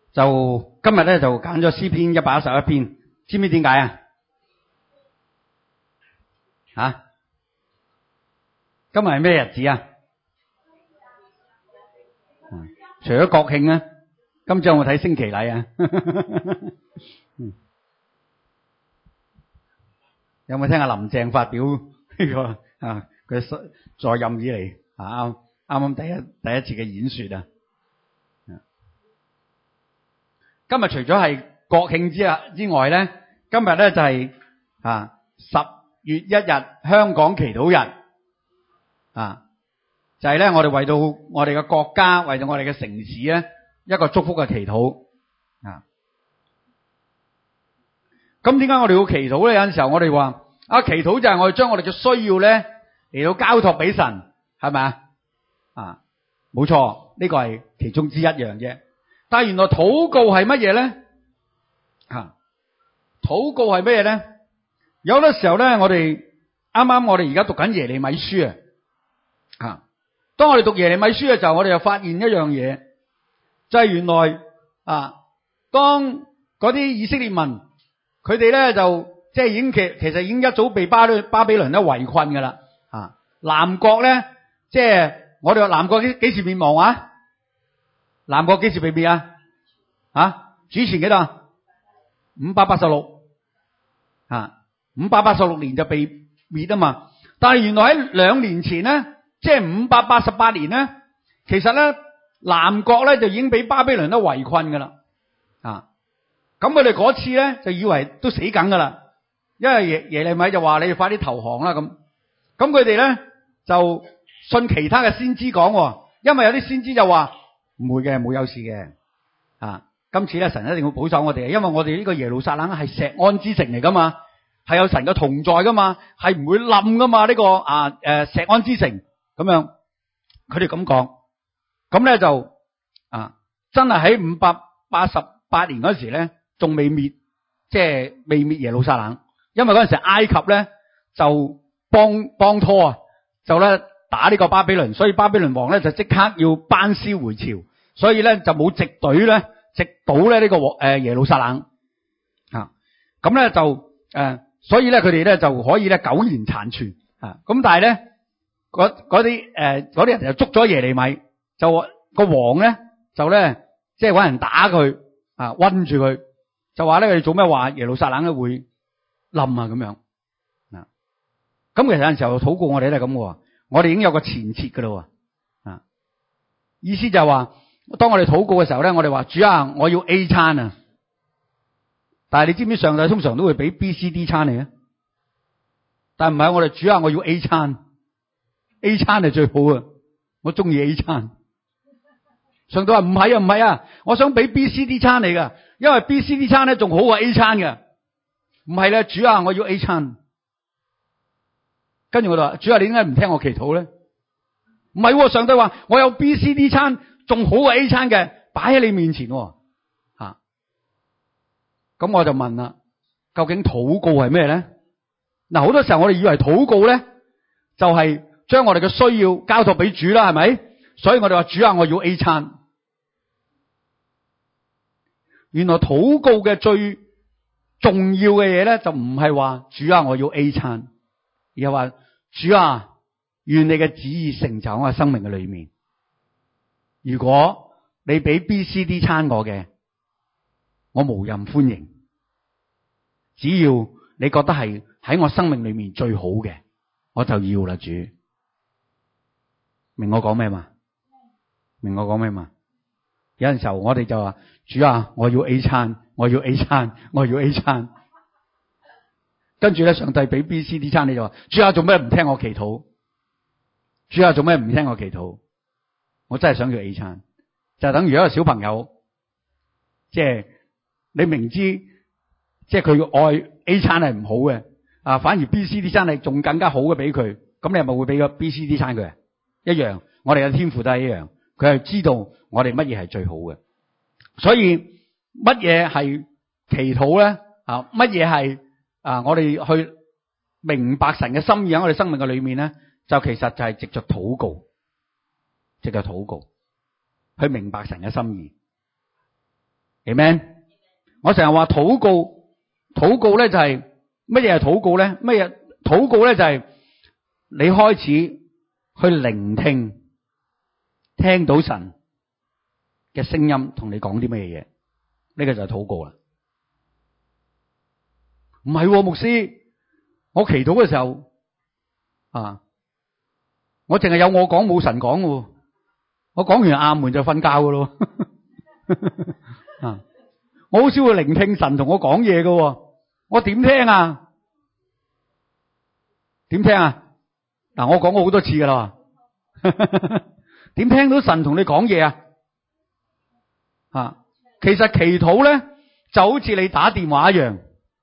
就今日咧就揀咗詩篇111篇，知唔知點解啊？吓？今日係咩日子啊？除咗國慶啊，今朝有冇睇升旗禮啊？有冇聽阿林鄭發表呢個佢在任以嚟啱啱第一次嘅演說啊？今日除咗係國慶之外咧，今日咧就係10月1日香港祈禱日就係咧我哋為到我哋嘅國家，為到我哋嘅城市咧一個祝福嘅祈禱咁點解我哋要祈禱咧？有陣時候我哋話祈禱就係我哋將我哋嘅需要咧嚟到交託俾神，係咪冇錯，呢個係其中之一樣啫。但係原來禱告係乜嘢咧？禱告係咩嘢咧？有好多時候咧，我哋而家讀緊耶利米書當我哋讀耶利米書嘅時候，我哋就發現一樣嘢，就係原來當嗰啲以色列民佢哋咧就即係已經其實已經一早被巴比倫咧圍困噶啦南國咧即係我哋話南國幾時滅亡啊？南國幾時被滅主前幾多？586 586年就被滅啊嘛。但係原來喺2年前咧，即係588年咧，其實咧南國咧就已經俾巴比倫都圍困噶啦咁佢哋嗰次咧就以為都死梗噶啦，因為耶利米就話你哋快啲投降啦咁佢哋咧就信其他嘅先知講，因為有啲先知就話唔會嘅，冇有事嘅今次咧神一定會保守我哋，因為我哋呢個耶路撒冷係錫安之城嚟噶嘛，係有神嘅同在噶嘛，係唔會冧噶嘛，呢個錫安之城咁樣，佢哋咁講，咁咧就真係喺588年嗰時咧，仲未滅，即係未滅耶路撒冷，因為嗰陣時埃及咧就幫拖就咧打呢個巴比倫，所以巴比倫王咧就即刻要班師回朝，所以咧就冇直隊咧直到咧呢個耶路撒冷咁咧就所以咧佢哋咧就可以咧苟延殘存咁但係咧嗰啲人就捉咗耶利米，就個王咧就咧即係搵人打佢韞住佢，就話咧佢哋做咩話耶路撒冷咧會冧咁樣咁其實有陣時候禱告我哋都係咁嘅，我哋已經有個前設噶啦意思就係話當我哋禱告嘅時候咧，我哋話主啊，我要 A 餐啊，但係你知唔知上帝通常都會俾 B、C、D 餐嚟嘅？但係唔係我哋主啊，我要 A 餐，A 餐係最好啊，我中意 A 餐。上帝話唔係啊，我想俾 B、C、D 餐嚟噶，因為 B、C、D 餐咧仲好過 A 餐嘅。唔係咧，主啊，我要 A 餐。跟住我就話主啊，你點解唔聽我祈禱咧？唔係上帝話我有 B、C、D 餐仲好過 A 餐嘅，擺喺你面前咁我就問啦，究竟禱告係咩咧？嗱，好多時候我哋以為禱告咧就係將我哋嘅需要交託俾主啦，係咪？所以我哋話主啊，我要 A 餐。原來禱告嘅最重要嘅嘢咧，就唔係話主啊，我要 A 餐，而係話主啊，願你嘅旨意成就喺我生命嘅裏面。如果你俾 B、C、D 餐我嘅，我無任歡迎。只要你覺得係喺我生命裏面最好嘅，我就要啦。主，明我講咩嘛？明我講咩嘛？有陣時候我哋就話主啊，我要 A 餐，我要 A 餐，我要 A 餐。跟住咧，上帝俾 B、C、D 餐，你就話主啊，做咩唔聽我祈禱？主啊，做咩唔聽我祈禱？我真係想要 A 餐，就等於一個小朋友，即係你明知即係佢愛 A 餐係唔好嘅反而 B、C、D 餐係仲更加好嘅俾佢，咁你係咪會俾個 B、C、D 餐佢？一樣，我哋嘅天父都係一樣，佢係知道我哋乜嘢係最好嘅。所以乜嘢係祈禱咧？乜嘢係我哋去明白神嘅心意喺我哋生命嘅裏面咧？就其實就係藉着禱告，藉着禱告去明白神嘅心意。 Amen。我成日話禱告咧就係乜嘢係禱告咧？乜嘢禱告咧就係你開始去聆聽到神嘅聲音同你講啲乜嘢，呢個就係禱告啦。唔係牧師，我祈禱嘅時候我淨係有我講冇神講嘅，我講完阿門就瞓覺嘅咯。我好少會聆聽神同我講嘢嘅，我點聽啊？點聽啊？嗱，我講過好多次噶啦，點聽到神同你講嘢啊？其實祈禱咧就好似你打電話一樣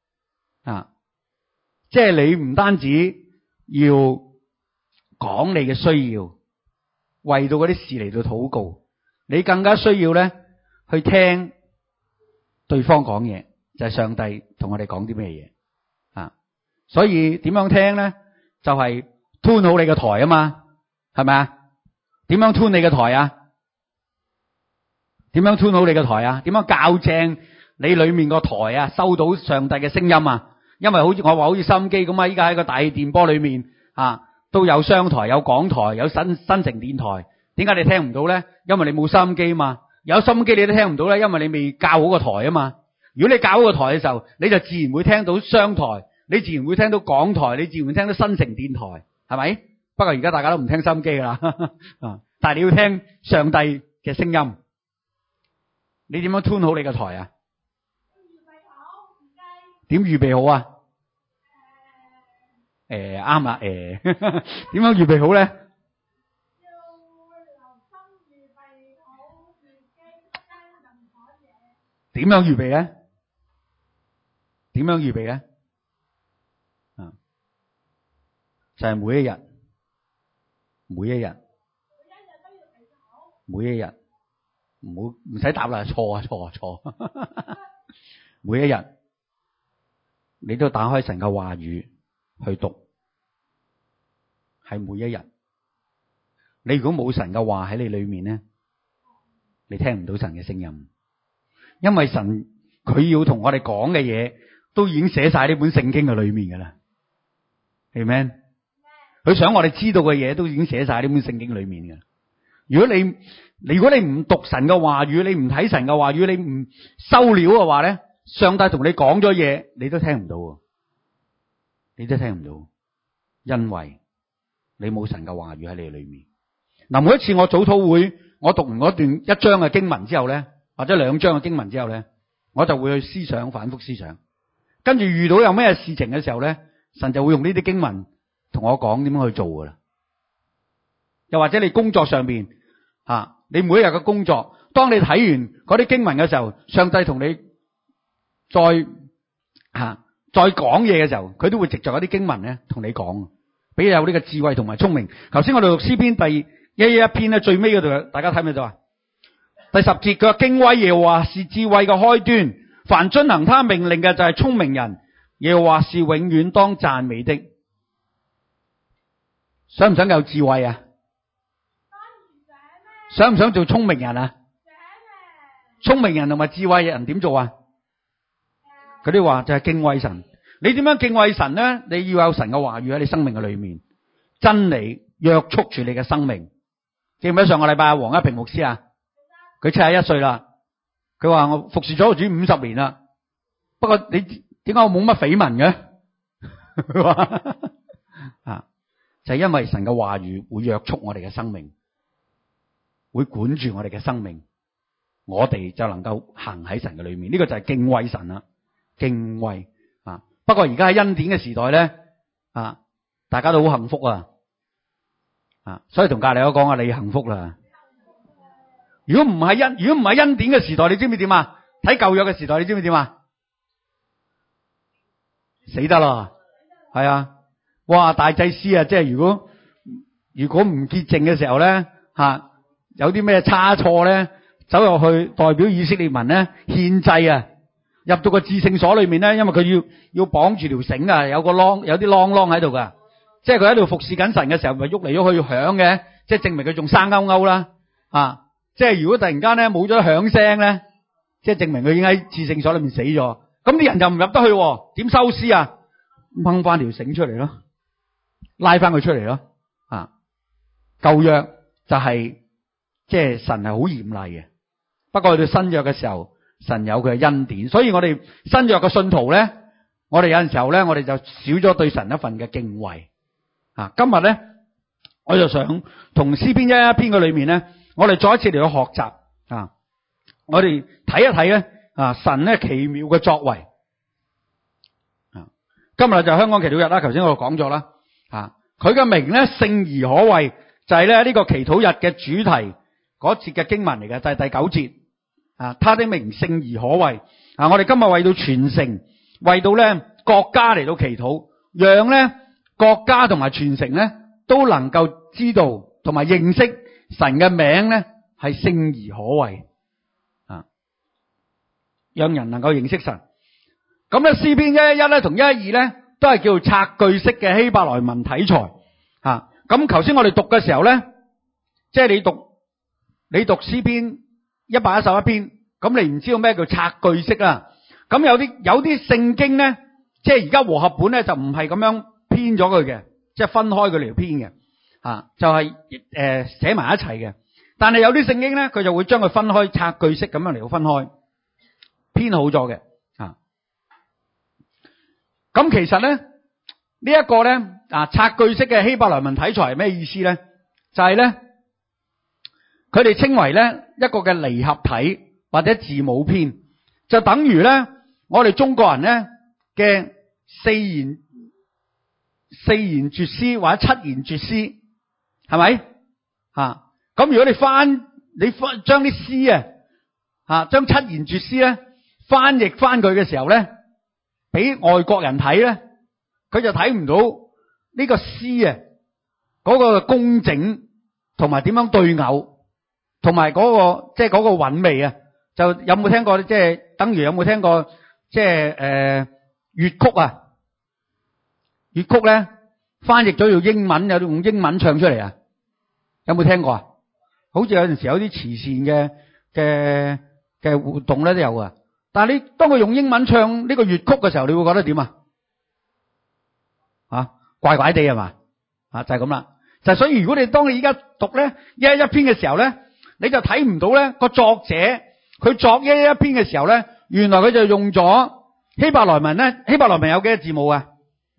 即係你唔單止要講你嘅需要，為到嗰啲事嚟到禱告，你更加需要咧去聽對方講嘢，就係上帝同我哋講啲咩嘢所以點樣聽咧？就係 tune 好你嘅台啊嘛，係咪啊？點樣 tune 你嘅台啊？點樣 tune 好你嘅台啊？點樣校正你裏面個台啊？收到上帝嘅聲音啊？因為好似我話好似收音機咁依家喺個大電波裏面都有商台、有港台、有新城電台。點解你聽唔到咧？因為你冇收音機嘛。有收音機你都聽唔到咧，因為你未校好個台啊嘛。如果你校好個台嘅時候，你就自然會聽到商台，你自然會聽到港台，你自然會聽到新城電台，係咪？不過而家大家都唔聽收音機啦，但係你要聽上帝嘅聲音。你點樣 tune 好你個台啊？點預備好啊？啱啦，點樣預備好咧？點樣預備咧？點樣預備咧？就係每一日，唔使答啦，錯。每一日你都打開神嘅話語去讀，係每一日。你如果冇神嘅話喺你裏面咧，你聽唔到神嘅聲音，因為神佢要同我哋講嘅嘢都已經寫晒呢本聖經嘅裏面噶啦，Amen。佢想我哋知道嘅嘢都已經寫晒呢本聖經裏面嘅。如果你唔讀神嘅話語，你唔睇神嘅話語，你唔收料嘅話咧，上帝同你講咗嘢，你都聽唔到，因為你冇神嘅話語喺你裏面。嗱，每一次我早禱會，我讀完嗰段一章嘅經文之後咧，或者兩章嘅經文之後咧，我就會去思想，反覆思想，跟住遇到有咩事情嘅時候咧，神就會用呢啲經文同我講點樣去做噶啦。又或者你工作上邊你每一日嘅工作，當你睇完嗰啲經文嘅時候，上帝同你再講嘢嘅時候，佢都會藉着嗰啲經文咧同你講，俾你有呢個智慧同埋聰明。頭先我哋讀詩篇第一篇咧，最尾嗰度大家睇唔睇到啊？第10節佢話，敬畏耶和華是智慧嘅開端，凡遵行他命令嘅就係聰明人。耶和華是永遠當讚美的。想唔想有智慧啊？想唔想做聰明人啊？聰明人同埋智慧人點做啊？佢哋話就係敬畏神。你點樣敬畏神呢？你要有神嘅話語喺你生命嘅裏面，真理約束住你嘅生命。記唔記得上個禮拜黃一平牧師啊？佢71歲啦，佢話我服侍咗主50年啦，不過你點解我冇乜緋聞嘅？佢話就係因為神嘅話語會約束我哋嘅生命，會管住我哋嘅生命，我哋就能夠行喺神嘅裏面。呢個就係敬畏神啦，敬畏不過而家喺恩典嘅時代咧大家都好幸福所以同隔籬我講你幸福啦。如果唔係恩典嘅時代，你知唔知點啊？睇舊約嘅時代，你知唔知點啊？死得啦，係啊！哇，大祭司即係如果唔潔淨嘅時候咧有啲咩差錯咧，走入去代表以色列民咧獻祭入到個至聖所裏面咧，因為佢要綁住條繩有個啷，有啲啷喺度噶，即係佢喺度服侍緊神嘅時候，咪喐嚟喐去響嘅，即係證明佢仲生勾勾啦即係如果突然間咧冇咗響聲咧即係證明佢已經喺至聖所裏面死咗。咁啲人就唔入得去，點收屍啊？掹翻條繩出嚟咯，拉翻佢出嚟咯。啊，舊約就係即係神係好嚴厲嘅，不過去到新約嘅時候，神有佢嘅恩典。所以我哋新約嘅信徒咧，我哋有陣時候咧，我哋就少咗對神一份嘅敬畏。啊，今日咧，我就想同詩篇111篇嘅裏面咧，我哋再一次嚟到學習啊，我哋睇一睇咧啊，神咧奇妙嘅作為。啊，今日就香港祈禱日啦，頭先我講咗啦。啊，佢嘅名咧聖而可畏，就係咧呢個祈禱日嘅主題嗰節嘅經文嚟嘅，就係第9節。啊，他的名聖而可畏。啊，我哋今日為到全城，為到咧國家嚟到祈禱，讓咧國家同埋全城咧都能夠知道同埋認識神嘅名咧係聖而可畏。啊，讓人能夠認識神。咁咧詩篇111咧同112咧都係叫拆句式嘅希伯來文體裁。啊，咁頭先我哋讀嘅時候咧，即係你讀詩篇111篇，咁你唔知道咩叫拆句式啦。咁有啲聖經咧，即係而家和合本咧就唔係咁樣編咗佢嘅，即係分開佢嚟編嘅。啊，就係寫埋一齊嘅。但係有啲聖經咧，佢就會將佢分開拆句式咁樣嚟到分開編好咗嘅。啊，咁其實咧呢一個咧啊拆句式嘅希伯來文體裁係咩意思咧？就係咧佢哋稱為咧一個嘅離合體或者字母編，就等於咧我哋中國人咧嘅四言絕詩或者七言絕詩，係咪？啊，咁如果你將啲詩啊將七言絕詩咧翻譯翻佢嘅時候咧，俾外國人睇咧，佢就睇唔到呢個詩啊嗰個工整同埋點樣對偶，同埋嗰個即係嗰個韻味啊。就有冇聽過即係等於有冇聽過即係粵曲啊？粵曲咧翻譯咗用英文，有用英文唱出嚟啊？有冇聽過啊？好似有陣時有啲慈善嘅活動咧都有啊。但係你當佢用英文唱呢個粵曲嘅時候，你會覺得點啊？啊，怪怪地係嘛？啊，就係咁啦。就係所以如果當你而家讀咧111篇嘅時候咧，你就睇唔到咧個作者佢作111篇嘅時候咧，原來佢就用咗希伯來文咧。希伯來文有幾多字母啊？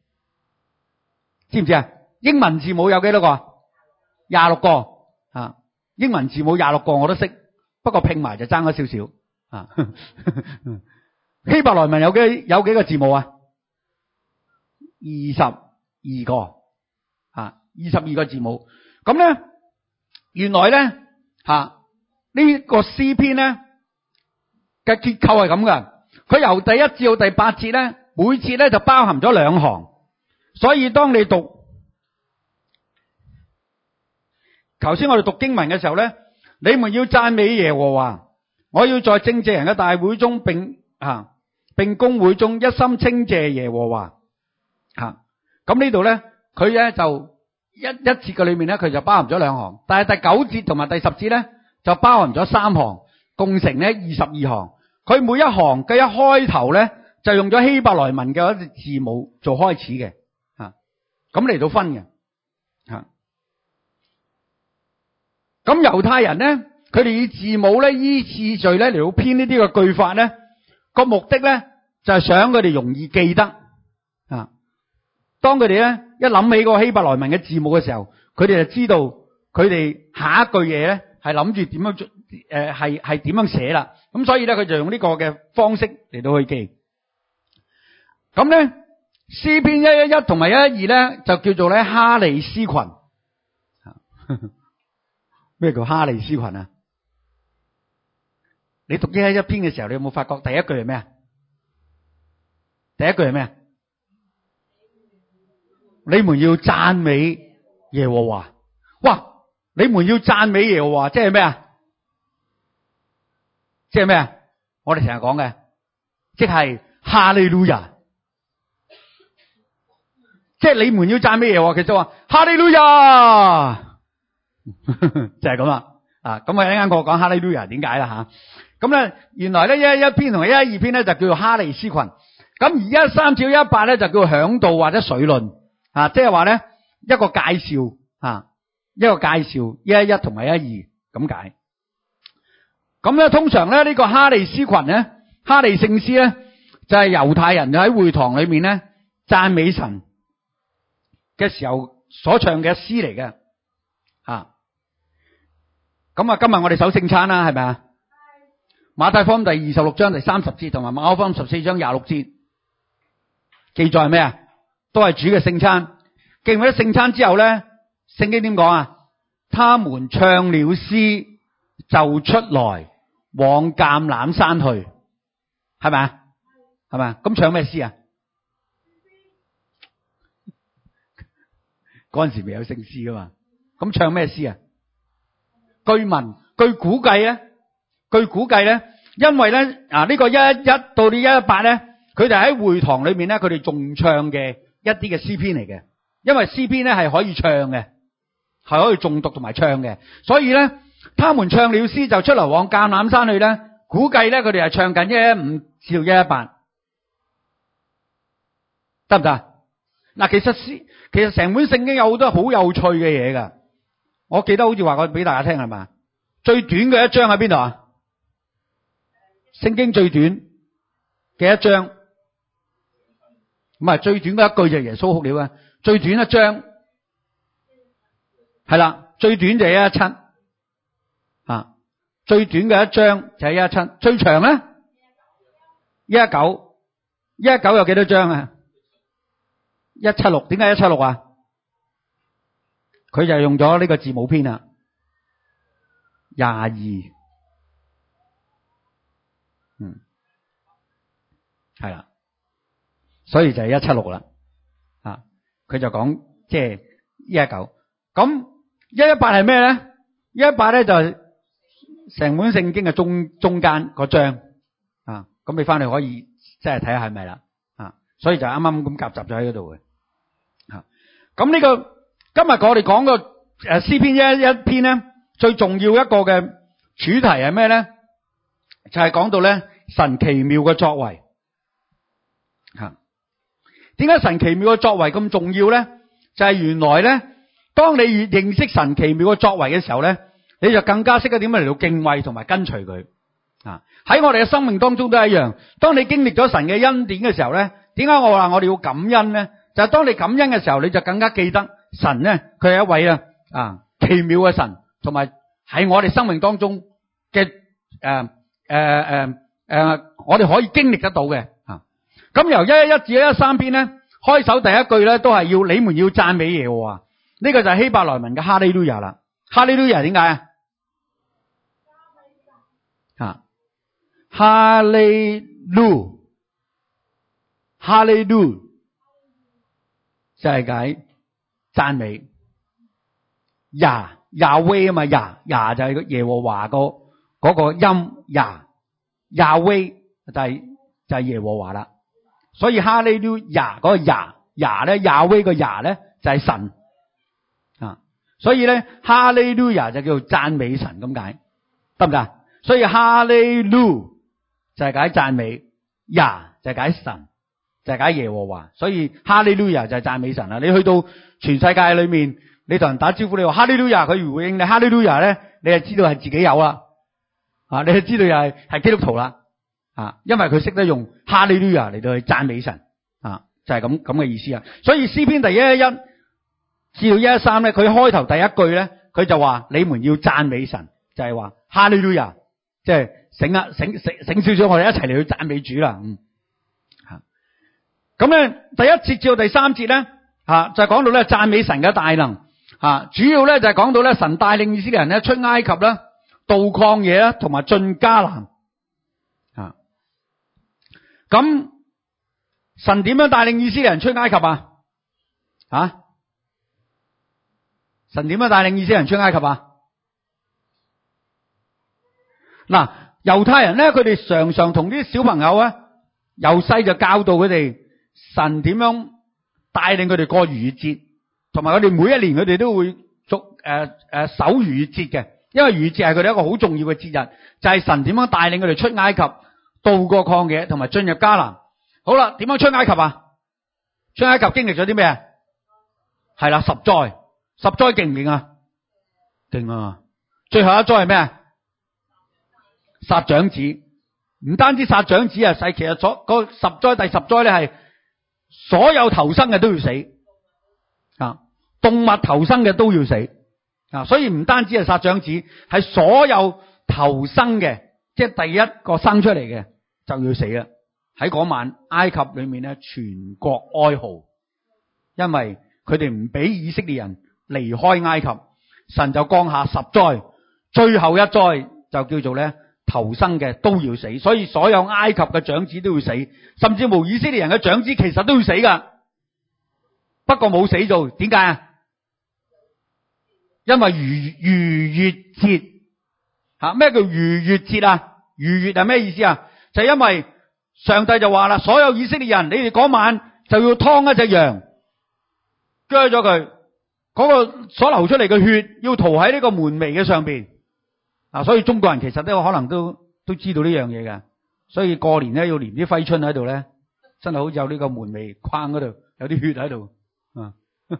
知唔知啊？英文字母有幾多個？26個啊！英文字母26個我都識，不過拼埋就爭咗少少啊。希伯來文有幾個字母啊？22個啊，22個字母。咁咧，原來咧呢個詩篇咧嘅結構係咁噶。佢由第1至到第8節咧，每節咧就包含咗2行。所以當你讀頭先我哋讀經文嘅時候咧，你們要讚美耶和華，我要在正直人嘅大會中並公會中一心稱謝耶和華。咁呢度咧，佢咧就一節嘅裏面咧，佢就包含咗2行，但係第9節同埋第10節咧就包含咗3行，共成咧22行。佢每一行嘅一開頭咧就用咗希伯來文嘅一隻字母做開始嘅，咁嚟到分嘅。咁猶太人咧，佢哋以字母咧依次序咧嚟到編呢啲嘅句法咧，個目的咧就係想佢哋容易記得。當佢哋咧一諗起個希伯來文嘅字母嘅時候，佢哋就知道佢哋下一句嘢咧係諗住點樣做，係點樣寫啦。咁所以咧佢就用呢個嘅方式嚟到去記。咁咧詩篇111同埋112咧就叫做咧哈利斯群。咩叫哈利斯群啊？你讀111篇嘅時候，你有冇發覺第一句係咩啊？第一句係咩啊？你們要讚美耶和華。哇！你們要讚美耶和華，即係咩啊？即係咩啊？我哋成日講嘅，即係哈利路亞。即係你們要讚美耶和華，其實話哈利路亞。就係咁啦。 咁我一陣間我講哈利路亞點解啦吓。咁咧原來咧111篇同112篇咧就叫做哈利斯群。咁而113至118咧就叫做響道或者水論即係話咧一個介紹一個介紹111同埋112咁解。咁咧通常咧呢個哈利斯群咧哈利聖詩咧就係猶太人喺會堂裏面咧讚美神嘅時候所唱嘅詩嚟嘅咁今日我哋守聖餐啦，係咪啊？馬太福音第26章第30節同埋馬可福音14章26節記載係咩啊？都係主嘅聖餐。記唔記得聖餐之後咧，聖經點講啊？他們唱了詩就出來往橄欖山去，係咪啊？係咪啊？咁唱咩詩啊？嗰陣時未有聖詩噶嘛？咁唱咩詩啊？據估計咧，因為咧呢個111到啲118咧，佢哋喺會堂裏面咧，佢哋仲唱嘅一啲嘅詩篇嚟嘅。因為詩篇咧係可以唱嘅，係可以誦讀同埋唱嘅，所以咧，他們唱了詩就出嚟往橄欖山去咧，估計咧佢哋係唱緊115至到118，得唔得？嗱，其實成本聖經有好多好有趣嘅嘢噶。我記得好似話過俾大家聽係嘛？最短嘅一章喺邊度啊？聖經最短嘅一章，唔係最短嘅一句就係耶穌哭了啊！最短一章係啦，最短就係117最短嘅一章就係117，最長咧119有幾多章啊？176，點解176啊？佢就用咗呢個字母編啊，22，係啦，所以就係176啦，佢就講即係119，咁118係咩咧？118咧就係成本聖經嘅中間嗰章咁你翻嚟可以即係睇下係咪啦，所以就啱啱咁夾雜咗喺嗰度嘅，咁呢個。今日我哋講個詩篇111篇咧，最重要一個嘅主題係咩咧？就係講到咧神奇妙嘅作為。點解神奇妙嘅作為咁重要咧？就係原來咧，當你越認識神奇妙嘅作為嘅時候咧，你就更加識得點樣嚟到敬畏同埋跟隨佢。喺我哋嘅生命當中都係一樣。當你經歷咗神嘅恩典嘅時候咧，點解我話我哋要感恩咧？就係當你感恩嘅時候，你就更加記得。神咧，佢係一位奇妙嘅神，同埋喺我哋生命當中嘅我哋可以經歷得到嘅。咁由111至113篇咧，開首第一句咧都係要你們要讚美耶和華，呢個就係希伯來文嘅哈利路亞啦。哈利路亞點解啊？哈利路就係解讚美Yahweh 啊嘛，Yah 就係耶和華嗰個音Yahweh 就係耶和華啦。所以哈利路亞嗰個Yah咧，Yahweh個Yah咧就係神所以咧哈利路亞就叫做讚美神咁解，得唔得？所以哈利路就係解讚美，Yah就係解神，就係解耶和華。所以哈利路亞就係讚美神啦。你去到全世界裏面，你同人打招呼，你話哈利路亞，佢回應你哈利路亞咧，你就知道係自己有啦，你就知道又係基督徒啦，因為佢識得用哈利路亞嚟到去讚美神，就係咁嘅意思啊。所以詩篇第111至到113咧，佢開頭第一句咧，佢就話你們要讚美神，就係話哈利路亞，即係醒少少，我哋一齊嚟去讚美主啦。咁咧第一節至到第3節咧，就係講到咧讚美神嘅大能，主要咧就係講到咧神帶領以色列人咧出埃及啦、渡曠野啦，同埋進迦南。咁神點樣帶領以色列人出埃及啊？神點樣帶領以色列人出埃及啊？嗱，猶太人咧，佢哋常常同啲小朋友啊，由細就教導佢哋神點樣帶領佢哋過逾越節，同埋佢哋每一年佢哋都會守逾越節嘅。 因為逾越節係佢哋一個好重要嘅節日，就係神點樣帶領佢哋出埃及、渡過曠野同埋進入迦南。好啦，點樣出埃及啊？出埃及經歷咗啲咩啊？係啦，十災勁唔勁啊？勁啊！最後一災係咩啊？殺長子。唔單止殺長子啊，其實嗰十災第十災咧係所有投生嘅都要死啊，動物投生嘅都要死啊，所以唔單止係殺長子，係所有投生嘅，即係第一個生出嚟嘅就要死啦。喺嗰晚埃及裏面咧，全國哀號，因為佢哋唔俾以色列人離開埃及，神就降下十災，最後一災就叫做咧投生嘅都要死，所以所有埃及嘅長子都要死，甚至乎以色列人嘅長子其實都要死噶，不過冇死做，點解啊？因為逾越節吓，咩叫逾越節啊？逾越係咩意思啊？就係因為上帝就話啦，所有以色列人，你哋嗰晚就要劏一隻羊，鋸咗佢，嗰個所流出嚟嘅血要塗喺呢個門楣嘅上邊。所以中國人其實都可能都知道呢樣嘢嘅，所以過年咧要粘啲揮春喺度咧，真係好似有呢個門楣框嗰度有啲血喺度啊。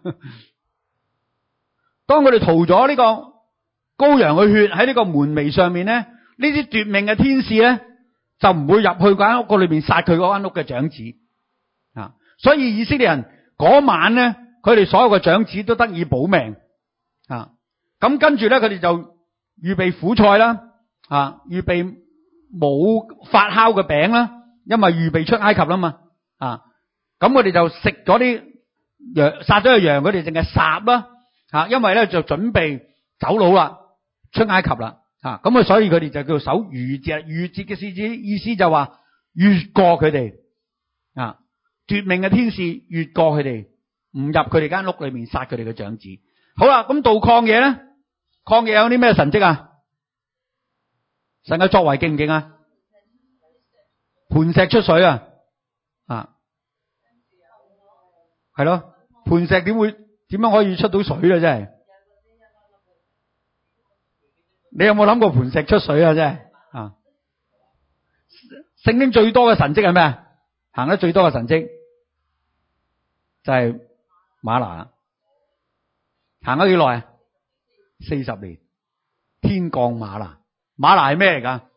當佢哋塗咗呢個羔羊嘅血喺呢個門楣上面咧，呢啲奪命嘅天使咧就唔會入去嗰間屋裏邊殺佢嗰間屋嘅長子啊。所以以色列人嗰晚咧，佢哋所有嘅長子都得以保命啊。咁跟住咧，佢哋就預備苦菜啦，預備冇發酵嘅餅啦，因為預備出埃及啦嘛，咁我哋就食咗啲羊，殺咗個羊，佢哋淨係殺啦，因為咧就準備走佬啦，出埃及啦，咁所以佢哋就叫守逾越節。逾越節嘅意思就話越過佢哋，奪命嘅天使越過佢哋，唔入佢哋間屋裏面殺佢哋嘅長子。好啦，咁到曠野咧。曠野有啲咩神蹟啊？神嘅作為勁唔勁啊？磐石出水啊！係咯，磐石點樣可以出到水啊？真係，你有冇諗過磐石出水啊？真係啊！聖經最多嘅神蹟係咩啊？行得最多嘅神蹟就係嗎哪，行咗幾耐啊？40年，天降嗎哪。嗎哪係咩嚟噶？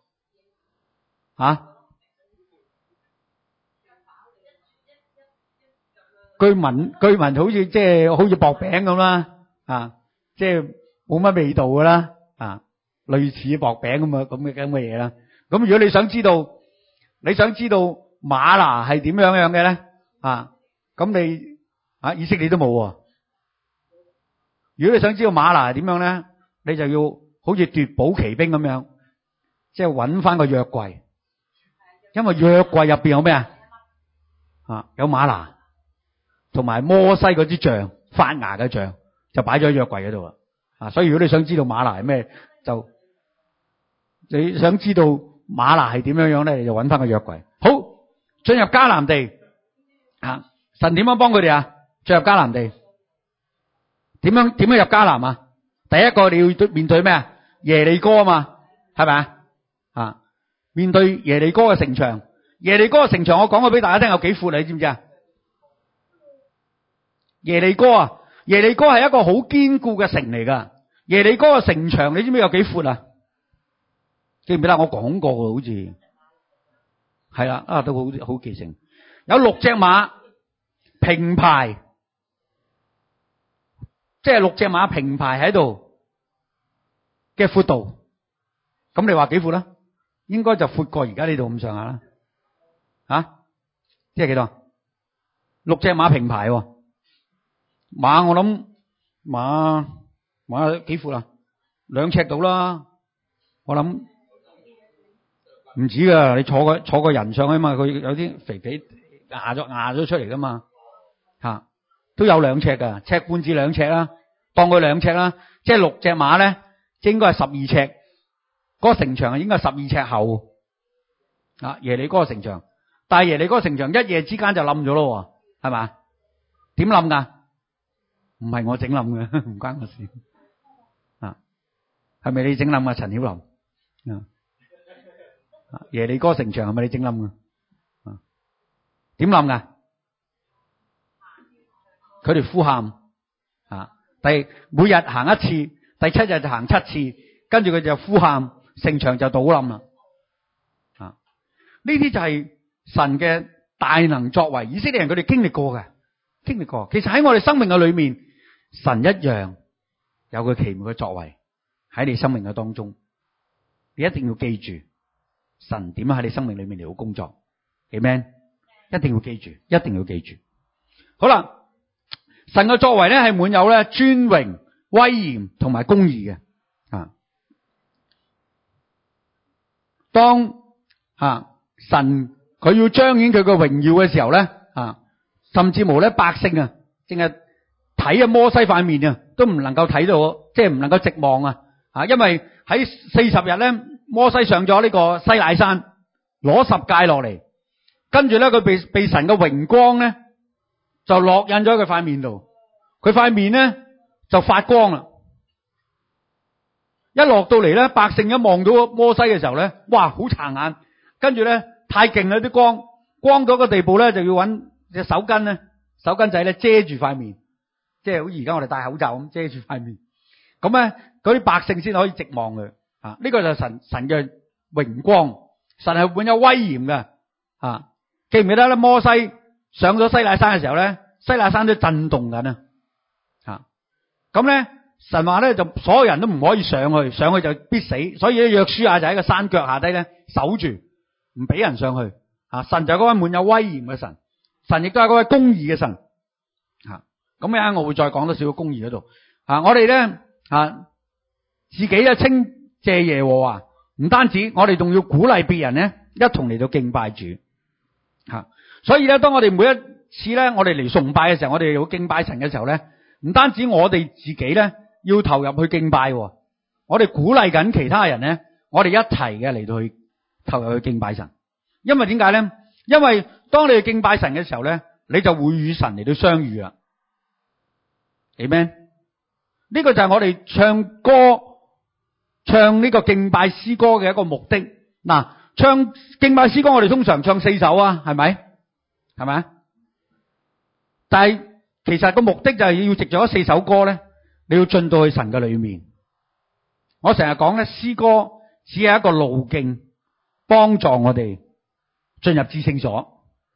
據聞好似即係好似薄餅咁啦，即係冇乜味道噶啦，類似薄餅咁嘅嘢啦。咁如果你想知道嗎哪係點樣嘅咧，咁你以色列都冇喎。如果你想知道嗎哪係點樣咧，你就要好似奪寶奇兵咁樣，即係揾翻個約櫃，因為約櫃入邊有咩啊？有嗎哪，同埋摩西嗰支杖，發芽嘅杖，就擺咗喺約櫃嗰度啦。所以如果你想知道嗎哪係咩，就你想知道嗎哪係點樣咧，你就揾翻個約櫃。好，進入迦南地，神點樣幫佢哋啊？進入迦南地。點樣入迦南啊？第一個你要面對咩啊？耶利哥啊嘛，係咪啊？面對耶利哥嘅城牆。耶利哥嘅城牆我講過俾大家聽有幾闊，你知唔知啊？耶利哥係一個好堅固嘅城嚟噶。耶利哥嘅城牆你知唔知有幾闊啊？記唔記得我講過嘅？好似係啦，都好記性。有6隻馬平排。即係6隻馬平排喺度嘅闊度，咁你話幾闊啦？應該就闊過而家呢度咁上下啦。即係幾多？6隻馬平排，馬我諗馬幾闊啊？2尺到啦，我諗唔止噶。你坐個人上去嘛，佢有啲肥肥壓咗出嚟噶嘛，都有2尺噶，1.5尺至2尺啦，當佢2尺啦，即係6隻馬咧，應該係12尺。嗰個城牆應該係12尺厚。耶利哥城牆，但係耶利哥城牆一夜之間就冧咗咯，係嘛？點冧噶？唔係我整冧嘅，唔關我事。 係咪你整冧啊？陳曉琳耶利哥城牆係咪你整冧啊？點冧噶？佢哋呼喊每日行一次，第7日就行7次，跟住佢就呼喊，城牆就倒冧啦。呢啲就係神嘅大能作為，以色列人佢哋經歷過嘅，經歷過。其實喺我哋生命嘅裏面，神一樣有佢奇妙嘅作為喺你生命嘅當中。你一定要記住神點樣喺你生命裏面嚟到工作。Amen，一定要記住，一定要記住。好啦，神嘅作為咧係滿有咧尊榮、威嚴同埋公義嘅。當神佢要彰顯佢嘅榮耀嘅時候咧，甚至乎咧百姓淨係睇摩西塊面都唔能夠睇到，即係唔能夠直望因為喺40日咧，摩西上咗呢個西乃山攞10誡落嚟，跟住咧佢被神嘅榮光咧就烙印咗佢塊面度，佢塊面咧就發光啦。一落到嚟咧，百姓一望到摩西嘅時候咧，哇，好殘眼，跟住咧太勁啦，啲光到個地步咧，就要揾隻手巾仔咧遮住塊面，即係好似而家我哋戴口罩咁遮住塊面。咁咧嗰啲百姓先可以直望佢。呢個就係神嘅榮光，神係滿有威嚴嘅。記唔記得咧？摩西上咗西乃山嘅時候咧，西乃山都震動緊咁咧神話咧就所有人都唔可以上去就必死，所以咧約書亞就喺個山腳下低咧守住，唔俾人上去。神就係嗰位滿有威嚴嘅神，神亦都係嗰位公義嘅神。咁樣我會再講多少個公義嗰度。我哋咧自己咧稱謝耶和華，唔單止，我哋仲要鼓勵別人咧一同嚟到敬拜主。所以咧，當我哋每一次咧，我哋嚟崇拜嘅時候，我哋要敬拜神嘅時候咧，唔單止我哋自己咧要投入去敬拜，我哋鼓勵緊其他人咧，我哋一齊嘅嚟到去投入去敬拜神。因為點解咧？因為當你去敬拜神嘅時候咧，你就會與神嚟到相遇啦。Amen。呢個就係我哋唱呢個敬拜詩歌嘅一個目的。唱敬拜詩歌我哋通常唱4首係咪？係咪？但係其實個目的就係要藉咗4首歌咧，你要進到去神嘅裏面。我成日講咧，詩歌只係一個路徑，幫助我哋進入至聖所。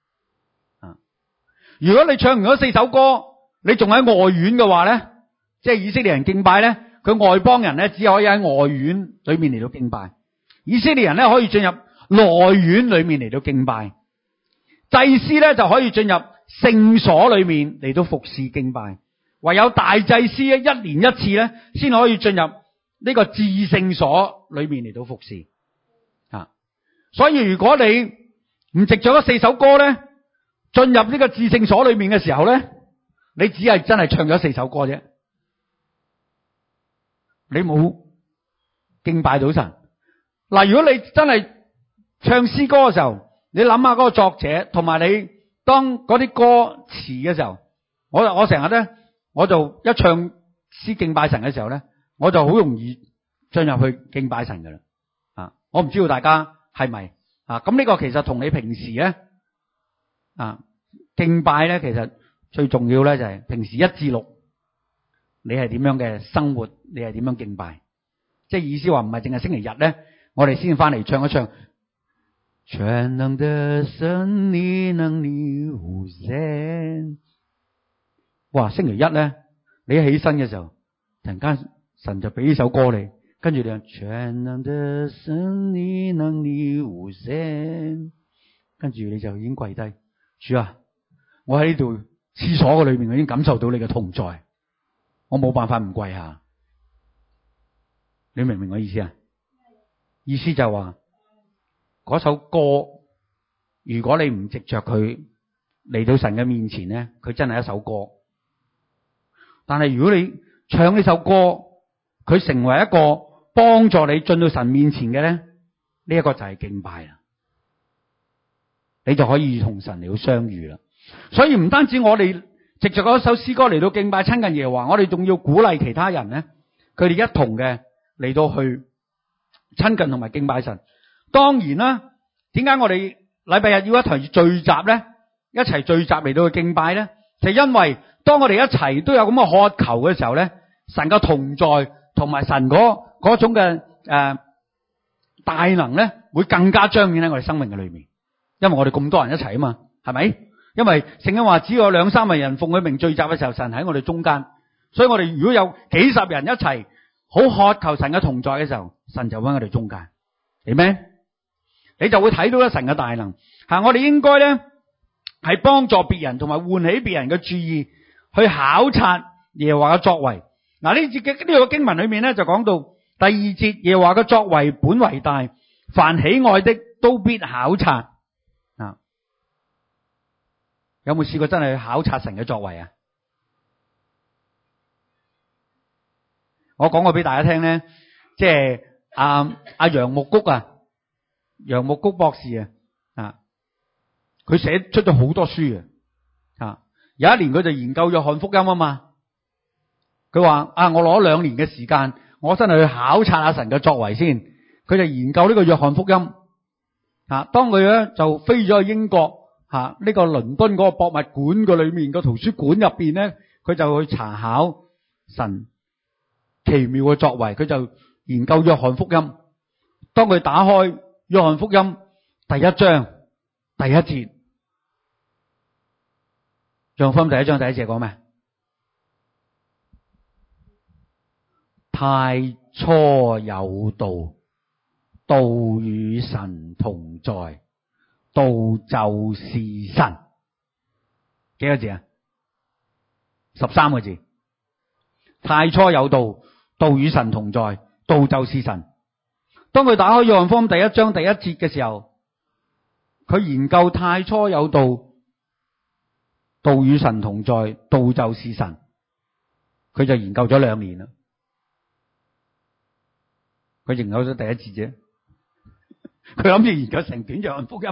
如果你唱完咗4首歌，你仲喺外院嘅話咧，即係以色列人敬拜咧，佢外邦人咧只可以喺外院裏面嚟到敬拜，以色列人咧可以進入內院裏面嚟到敬拜，祭司咧就可以進入聖所裏面嚟到服侍敬拜，唯有大祭司咧1年1次咧先可以進入呢個至聖所裏面嚟到服侍。所以如果你唔藉咗嗰4首歌咧，進入呢個至聖所裏面嘅時候咧，你只係真係唱咗4首歌啫，你冇敬拜到神。如果你真係唱詩歌嘅時候，你諗下嗰個作者，同埋你當嗰啲歌詞嘅時候，我成日咧，我就一唱詩敬拜神嘅時候咧，我就好容易進入去敬拜神噶啦。我唔知道大家係咪咁呢個其實同你平時咧敬拜咧，其實最重要咧就係平時1至6，你係點樣嘅生活，你係點樣敬拜，即係意思話唔係淨係星期日咧，我哋先翻嚟唱一唱。全能的神，你能力無限。哇！星期一咧，你一起身嘅時候，突然間神就俾呢首歌你，跟住你話全能的神，你能力無限，跟住你就已經跪低，主啊，我喺呢度廁所嘅裏面，我已經感受到你嘅同在，我冇辦法唔跪下。你明唔明我意思啊？意思就係話嗰首歌，如果你唔藉着佢嚟到神嘅面前咧，佢真係一首歌。但係如果你唱呢首歌，佢成為一個幫助你進到神面前嘅咧，呢一個就係敬拜啦。你就可以同神嚟到相遇啦。所以唔單止我哋藉着嗰首詩歌嚟到敬拜親近耶和華，我哋仲要鼓勵其他人咧，佢哋一同嘅嚟到去親近同埋敬拜神。當然啦，點解我哋禮拜日要一齊聚集咧？一齊聚集嚟到去敬拜咧，就因為當我哋一齊都有咁嘅渴求嘅時候咧，神嘅同在同埋神嗰種嘅大能咧，會更加彰顯喺我哋生命嘅裏面。因為我哋咁多人一齊啊嘛，係咪？因為聖經話只要有2、3萬人奉佢名聚集嘅時候，神喺我哋中間。所以我哋如果有幾十人一齊好渴求神嘅同在嘅時候，神就喺我哋中間，係咩？你就會睇到咧神嘅大能。我哋應該咧係幫助別人同埋喚起別人嘅注意，去考察耶和華嘅作為。嗱，呢個經文裏面咧就講到第2節，耶和華嘅作為本為大，凡喜愛的都必考察。有冇試過真係去考察神嘅作為啊？我講過俾大家聽咧，即係阿楊木谷楊木谷博士佢寫出咗好多書有一年佢就研究約翰福音啊嘛。佢話我攞2年嘅時間，我真係去考察下神嘅作為先。佢就研究呢個約翰福音當佢咧就飛咗去英國呢個倫敦嗰個博物館嘅裏面個圖書館入邊咧，佢就去查考神奇妙嘅作為。佢就研究約翰福音。當佢打開約翰福音第1章第1節，約翰福音第1章第1節講咩？太初有道，道與神同在，道就是神。幾個字啊？13個字。太初有道，道與神同在，道就是神。當佢打開約翰福音第1章第1節嘅時候，佢研究太初有道，道與神同在，道就是神。佢就研究咗2年啦。佢研究咗第1節啫，佢諗住研究成卷約翰福音。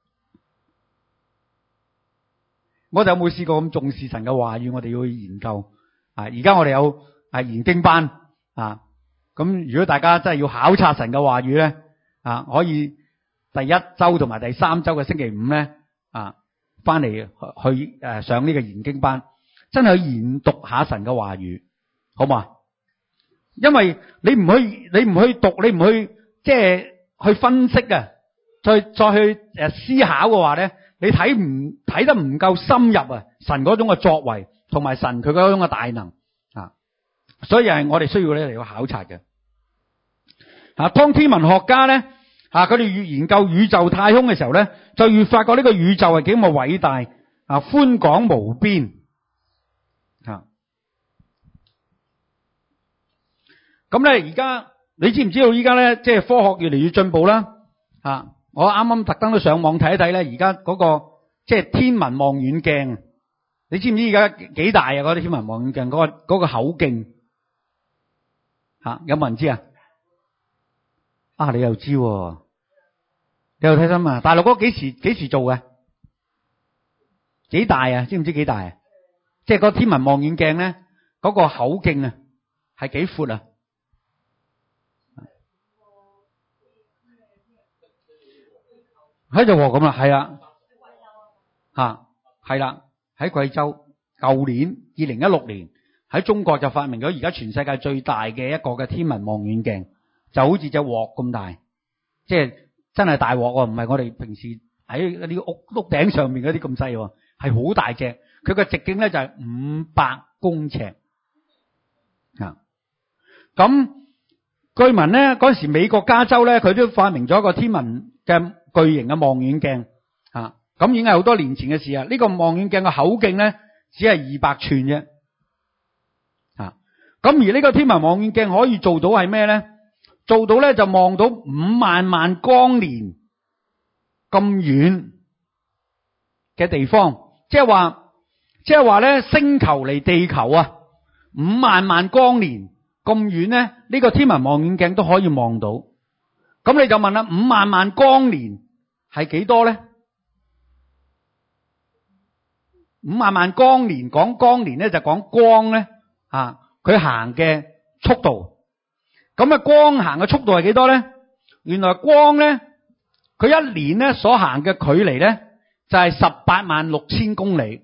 我哋有冇試過咁重視神嘅話語？我哋要去研究而家我哋有研經班咁如果大家真係要考察神嘅話語咧可以第1周同埋第3周嘅星期5咧翻嚟去上呢個研經班，真係去研讀下神嘅話語，好嘛？因為你唔去讀，你唔去即係去分析再去思考嘅話咧，你睇得唔夠深入神嗰種嘅作為同埋神佢嗰種嘅大能所以係我哋需要咧嚟到考察嘅。當天文學家咧佢哋越研究宇宙太空嘅時候咧，就越發覺呢個宇宙係幾咁偉大寬廣無邊咁咧。而家你知唔知道依家咧，即係科學越嚟越進步啦我啱啱特登都上網睇一睇咧，而家嗰個即係天文望遠鏡，你知唔知而家幾大嗰啲天文望遠鏡嗰個口徑有冇人知你又知你又睇新聞大陸嗰幾時做嘅？幾大知唔知幾大即係個天文望遠鏡咧，嗰個口徑係幾闊喺度咁啦，係係啦，喺貴州，舊年2016年喺中國就發明咗而家全世界最大嘅一個嘅天文望遠鏡，就好似隻鑊咁大，即係真係大鑊唔係我哋平時喺嗰啲屋頂上面嗰啲咁細，係好大隻。佢個直徑咧就係500公尺咁據聞咧嗰陣時美國加州咧，佢都發明咗一個天文嘅巨型嘅望遠鏡咁已經係好多年前嘅事呢個望遠鏡嘅口徑咧只係200寸啫咁而呢個天文望遠鏡可以做到係咩咧？做到咧就望到5萬萬光年咁遠嘅地方，即係話咧星球離地球5萬萬光年咁遠咧，呢個天文望遠鏡都可以望到。咁你就問啦，5萬萬光年係幾多咧？5萬萬光年，講光年咧就講光咧佢行嘅速度。 咁啊，光行嘅速度係幾多咧？原來光咧，佢一年咧所行嘅距離咧就係186000公里。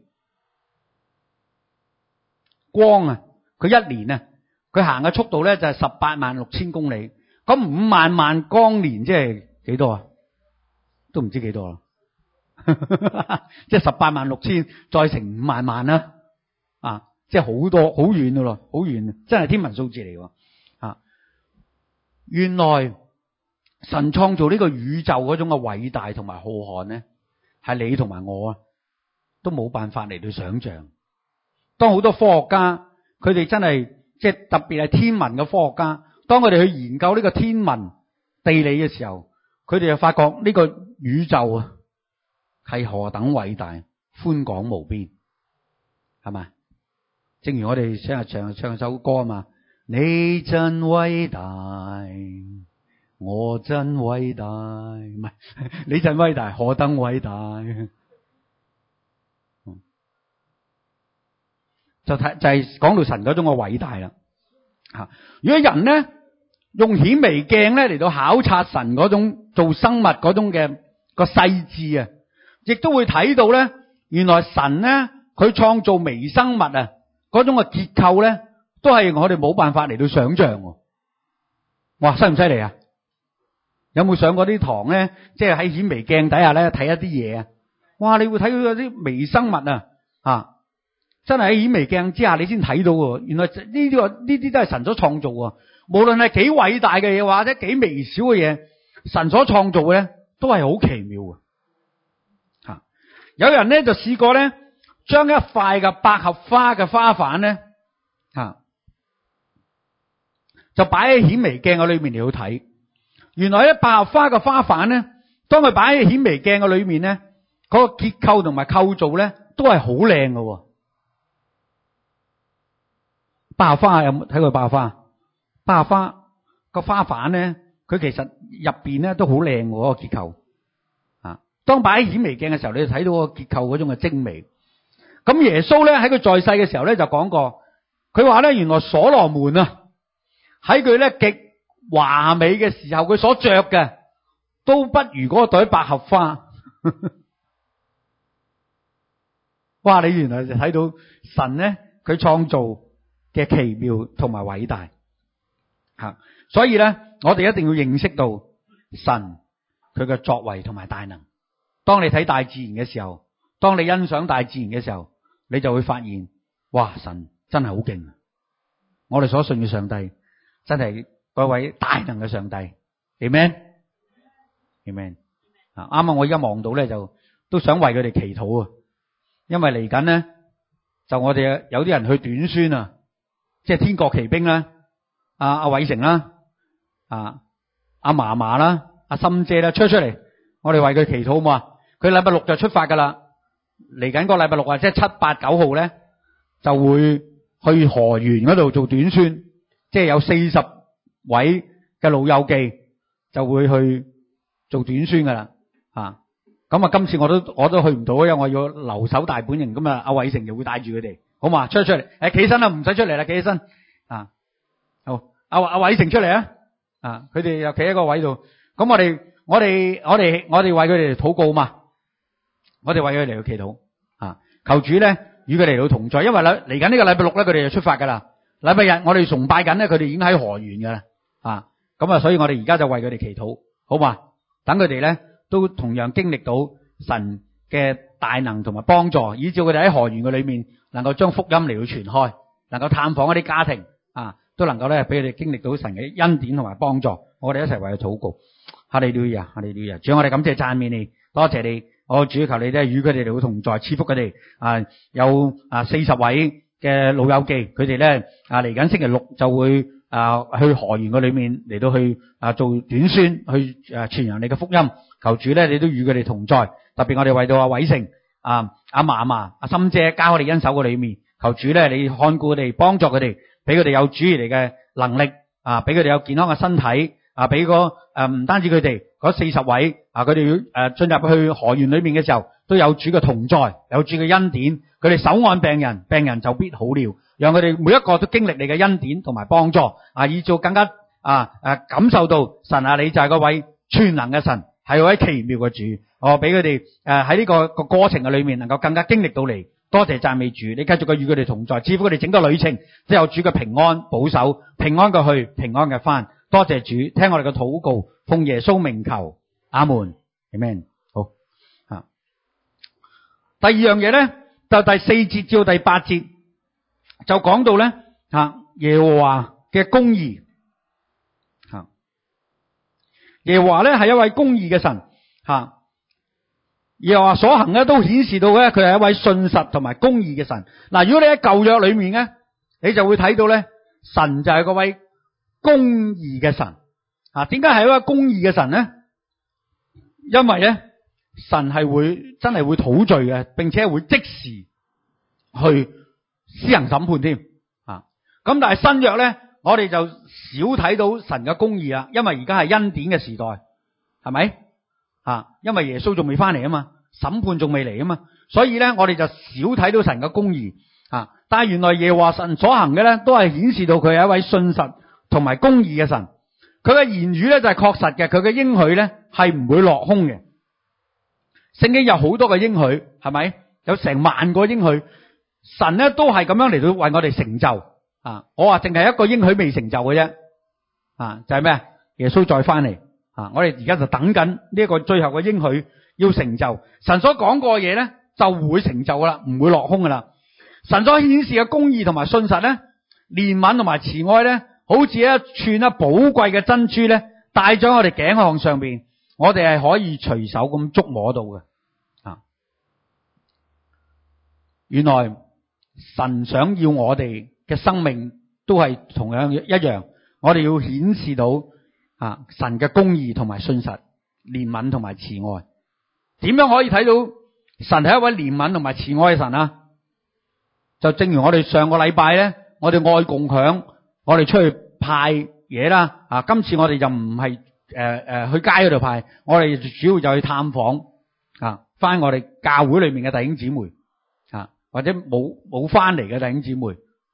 光啊，佢一年啊，佢行嘅速度咧就係186000公里。咁5萬萬光年即係幾多啊？都唔知幾多啦。即係186000再乘5萬萬啦，啊，即係好多好遠噶咯，好遠，真係天文數字嚟喎。啊，原來神創造呢個宇宙嗰種嘅偉大同埋浩瀚咧，係你同埋我啊都冇辦法嚟到想象。當好多科學家佢哋真係即係特別係天文嘅科學家，當佢哋去研究呢個天文地理嘅時候，佢哋就發覺呢個宇宙啊係何等偉大，寬廣無邊，係咪？正如我哋成日唱首歌啊嘛，你真偉大，我真偉大，唔係你真偉大，何等偉大，就係講到神嗰種嘅偉大啦。吓，如果人咧用顯微鏡咧嚟到考察神嗰種做生物嗰種嘅個細緻啊，亦都會睇到咧，原來神咧佢創造微生物啊嗰種嘅結構咧，都係我哋冇辦法嚟到想象。哇，犀唔犀利啊？有冇上過啲堂咧？即係喺顯微鏡底下咧睇一啲嘢啊！哇，你會睇到有啲微生物啊，真係喺顯微鏡之下你先睇到喎。原來呢啲都係神所創造啊！無論係幾偉大嘅嘢或者幾微小嘅嘢，神所創造嘅咧都係好奇妙嘅。吓，有人咧就試過咧，將一塊嘅百合花嘅花瓣咧，就擺喺顯微鏡嘅裏面嚟去睇。原來咧百合花嘅花瓣咧，當佢擺喺顯微鏡嘅裏面咧，嗰個結構同埋構造咧都係好靚嘅。百合花有冇睇過百合花？百合花個花瓣咧，佢其實入邊咧都好靚嗰個結構。當擺喺顯微鏡嘅時候，你就睇到個結構嗰種嘅精美。咁耶穌咧喺佢在世嘅時候咧就講過，佢話咧原來所羅門啊喺佢咧極華美嘅時候，佢所着嘅都不如嗰朵百合花。哇！你原來就睇到神咧佢創造嘅奇妙同埋偉大。所以咧我哋一定要認識到神佢嘅作為同埋大能。當你睇大自然嘅時候，當你欣賞大自然嘅時候，你就會發現，哇！神真係好勁。我哋所信嘅上帝真係嗰位大能嘅上帝。Amen。啱啱我而家望到咧，就都想為佢哋祈禱啊，因為嚟緊咧就我哋有啲人去短宣啊，即係天國奇兵啦，阿偉成啦，阿嫲嫲啦，阿心姐啦，出嚟，我哋為佢祈禱好嘛？佢禮拜六就出發噶啦，嚟緊個禮拜六啊，即係7、8、9號咧就會去河源嗰度做短宣，即係有40位嘅老友記就會去做短宣噶啦。咁啊今次我都去唔到，因為我要留守大本營。咁啊阿偉成就會帶住佢哋，好嘛？出嚟，企起身啦，唔使出嚟啦，企起身好，阿偉成出嚟啊！佢哋又企喺個位度，咁我哋為佢哋禱告嘛。我哋為佢哋嚟到祈禱，求主咧與佢哋嚟到同在，因為嚟緊呢個禮拜六咧，佢哋就出發噶啦。禮拜日我哋崇拜緊咧，佢哋已經喺河源噶啦，咁啊，所以我哋而家就為佢哋祈禱，好嘛？等佢哋咧都同樣經歷到神嘅大能同埋幫助，以致佢哋喺河源嘅裏面能夠將福音嚟到傳開，能夠探訪一啲家庭，都能夠咧俾佢哋經歷到神嘅恩典同埋幫助。我哋一齊為佢禱告。哈利路亞，哈利路亞！主，我哋感謝讚美你，多謝你。我主求你咧與佢哋嚟到同在，賜福佢哋。有40位嘅老友記，佢哋咧嚟緊星期六就會去河源嘅裏面嚟到去做短宣，去傳揚你嘅福音。求主咧，你都與佢哋同在。特別我哋為到阿偉成、阿嫲嫲、阿心姐交我哋恩手嘅裏面，求主咧你看顧佢哋，幫助佢哋，俾佢哋有主嚟嘅能力，俾佢哋有健康嘅身體。俾唔單止佢哋嗰40位，佢哋要進入去河源裏面嘅時候，都有主嘅同在，有主嘅恩典。佢哋手按病人，病人就必好了。讓佢哋每一個都經歷你嘅恩典同埋幫助，以做更加感受到神啊，你就係嗰位全能嘅神，係嗰位奇妙嘅主。我俾佢哋喺呢個過程嘅裏面，能夠更加經歷到你。多謝讚美主，你繼續嘅與佢哋同在，賜福佢哋整個旅程，即有主嘅平安保守，平安嘅去，平安嘅翻。多謝主，聽我哋嘅禱告，奉耶穌名求，阿門 ，Amen。好啊。第二樣嘢咧，就第4節至到第8節，就講到咧耶和華嘅公義。耶和華咧係一位公義嘅神耶和華所行咧都顯示到咧佢係一位信實同埋公義嘅神。嗱，如果你喺舊約裏面咧，你就會睇到咧，神就係嗰位公義嘅神。點解係一位公義嘅神咧？因為咧，神係真係會討罪嘅，並且會即時去施行審判添。咁但係新約咧，我哋就少睇到神嘅公義啦，因為而家係恩典嘅時代，係咪？因為耶穌仲未翻嚟啊嘛，審判仲未嚟啊嘛，所以咧我哋就少睇到神嘅公義。但係原來耶和華神所行嘅咧，都係顯示到佢係一位信實同埋公義嘅神。佢嘅言語咧就係確實嘅，佢嘅應許咧係唔會落空嘅。聖經有好多嘅應許，係咪？有成萬個應許，神咧都係咁樣嚟到為我哋成就。我話淨係一個應許未成就嘅啫，就係咩？耶穌再翻嚟。我哋而家就等緊呢一個最後嘅應許要成就。神所講過嘅嘢咧就會成就噶啦，唔會落空噶啦。神所顯示嘅公義同埋信實咧，憐憫同埋慈愛咧，好似一串寶貴嘅珍珠咧，戴咗我哋頸項上邊，我哋係可以隨手咁觸摸到嘅。原來神想要我哋嘅生命都係同樣一樣，我哋要顯示到神嘅公義同埋信實、憐憫同埋慈愛。點樣可以睇到神係一位憐憫同埋慈愛嘅神啊？就正如我哋上個禮拜咧，我哋愛共享，我哋出去派嘢啦。今次我哋就唔係去街嗰度派，我哋主要就去探訪翻我哋教會裏面嘅弟兄姊妹或者冇翻嚟嘅弟兄姊妹